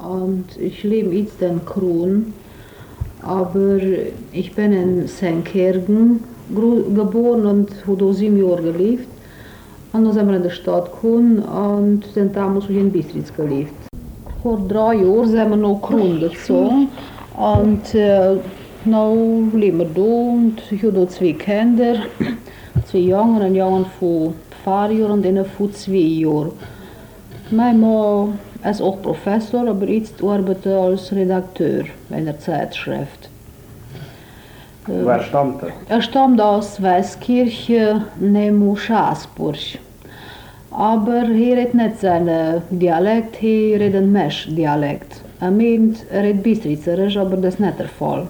und ich lebe jetzt in Kron, aber ich bin in Senkirchen geboren und habe da 7 Jahre gelebt. Und dann sind wir in der Stadt gekommen und sind damals in Bistritz gelebt. Vor 3 Jahren sind wir nach Kron gezogen und nu leben wir da und ich habe da 2 Kinder, 2 Jungen, een jongen voor 4 jaar en een voor 2 jaar. Mijn man is ook professor, aber jetzt arbeitet als Redakteur in der Zeitschrift. Woher stammt er? Er stammt aus Weißkirche, neben Schaasburg. Aber er redet nicht seinen Dialekt, er redet ein Mesch-Dialekt. Er meint, er redet Bistritzerisch, aber das ist nicht der Fall.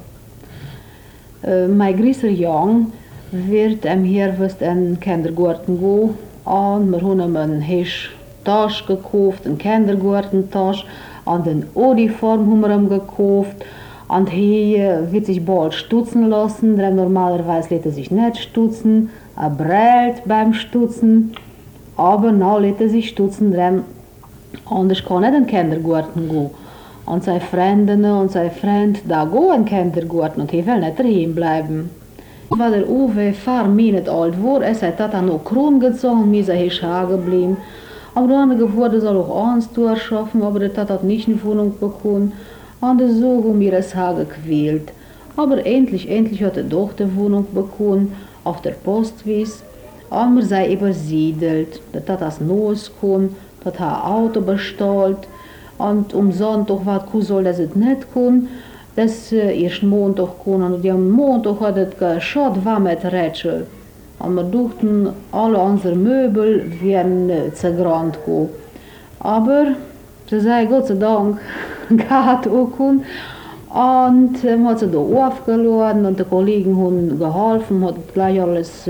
Mein größter Jung wird hier in den Kindergarten gehen und wir haben ihm eine Tasche gekauft, eine Kindergartentasche und eine Uniform haben wir ihm gekauft. Und hier wird sich bald stutzen lassen, denn normalerweise lässt er sich nicht stutzen. Er brüllt beim Stutzen, aber nu lässt er sich stutzen, denn anders kann er nicht in den Kindergarten gehen. Und seine Freundinnen und sein Freund da gehen in den Kindergarten und er will nicht daheim bleiben. Weil der Uwe 4 Monate alt war, ist er dann noch Kron gezogen und mir ist er geblieben. Aber dann geworden, er soll auch eins durchschaffen, aber der hat nicht eine Wohnung bekommen. Und so haben wir es gequält. Aber endlich hat er doch die Wohnung bekommen, auf der Postwies. Und wir sind übersiedelt. Das hat das Neues gekommen, das hat ein Auto bestellt. Und Sonntag war es soll, dass es nicht kommen. Das erst Montag kommen. Und am Montag hat es geschaut, war mit Rätsel. Und wir dachten, alle unsere Möbel werden zergrannt gehen. Aber sie sei Gott sei Dank gehabt auch. Und man hat sie da aufgeladen und die Kollegen haben geholfen, hat gleich alles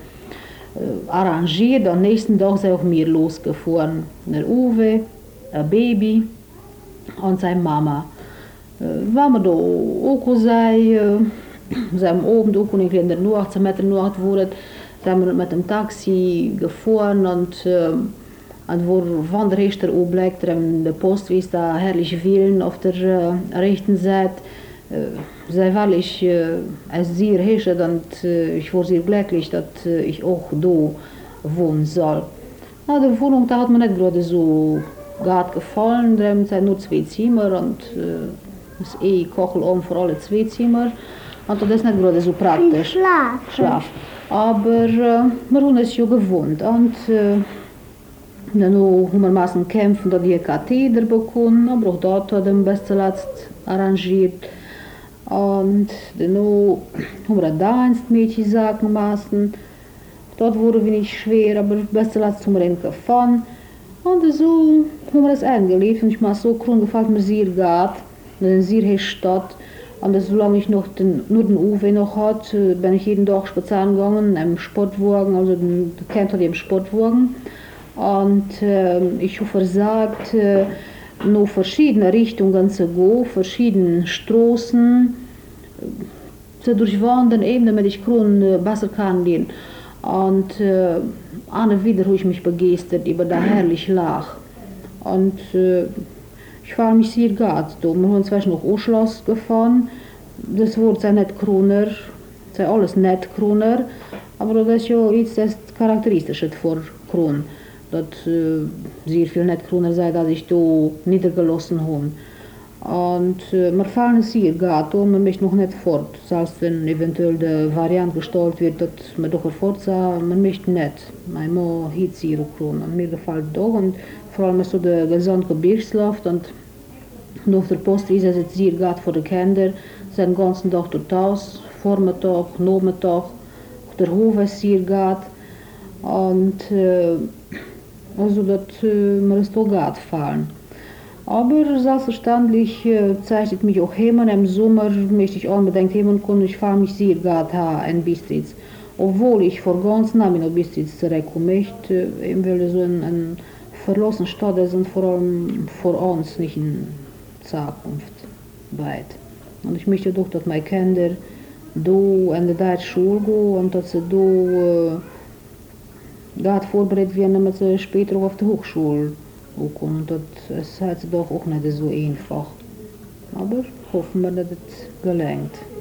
arrangiert. Am nächsten Tag sind auch wir losgefahren. Der Uwe, ein Baby und seine Mama. Wenn wir da auch sind am Abend auch in der Nacht, mit der Nacht wurde, sind wir mit dem Taxi gefahren und wo Wanderrichter auch bleibt, der Postwies da herrlich Villen auf der rechten Seite. Zij wel ich sehr hecht und ich war sehr glücklich, dass ich auch da wohnen soll. Na, die Wohnung da hat mir nicht gerade so gefallen, da sind nur 2 Zimmer und das Kochelraum für alle 2 Zimmer. Und das ist nicht gerade so praktisch. Schlaf. Aber wir haben es ja gewohnt. Und dann haben wir müssen kämpfen, dass die Katheder bekommen, aber auch dort hat er bis zuletzt arrangiert. Und dann haben wir da ins Mädchen sagen müssen. Dort wurde wenig schwer, aber bis zuletzt haben wir ihn gefahren. Und so haben wir es eingelebt. Und ich muss so Kron gefällt mir sehr gut. Eine sehr hübsche Stadt. Und solange ich nur den Uwe noch hatte, bin ich jeden Tag spazieren gegangen im Sportwagen, also der Kind hat im Sportwagen. Und ich habe versagt, noch verschiedene Richtungen zu gehen, verschiedene Straßen zu durchwandern, eben damit ich Kron besser kennenlernen. Und wieder habe ich mich begeistert über der herrliche Lach. Und ich war mich sehr gut. Wir haben zwar noch Ausschloss gefahren. Das Wort sei nicht Kroner, sei alles nicht Kroner. Aber das ist ja jetzt das Charakteristische für Kron. Dass sehr viel nicht Kroner sei, dass ich da niedergelassen habe. Und wir fahren es sehr gut und man möchte noch nicht fort. Selbst wenn eventuell die Variante gestaltet wird, dass man doch fort sei, man möchte nicht. Mein Mann hat sehr Kron und mir gefällt es doch. Und vor allem so der gesamte Gebirgslauf und auf der Post ist es sehr gut für die Kinder. Sie sind den ganzen Tag dort aus, Vormittag, Nachmittag. Der Hof ist sehr gut. Und also dass mir ist auch gut gefallen. Aber selbstverständlich zeichnet mich auch heim. Im Sommer möchte ich unbedingt heimkommen. Ich fahre mich sehr gut in Bistritz. Obwohl ich vor ganz nah nach Bistritz zurückkommen möchte, weil so ein verlassene Stadt ist und vor allem für uns nicht in Zukunft weit. Und ich möchte doch, dass meine Kinder da in die deutsche Schule gehen und dass sie da vorbereitet werden, damit sie später auf die Hochschule auch kommen. Das ist halt doch auch nicht so einfach. Aber hoffen wir, dass es gelingt.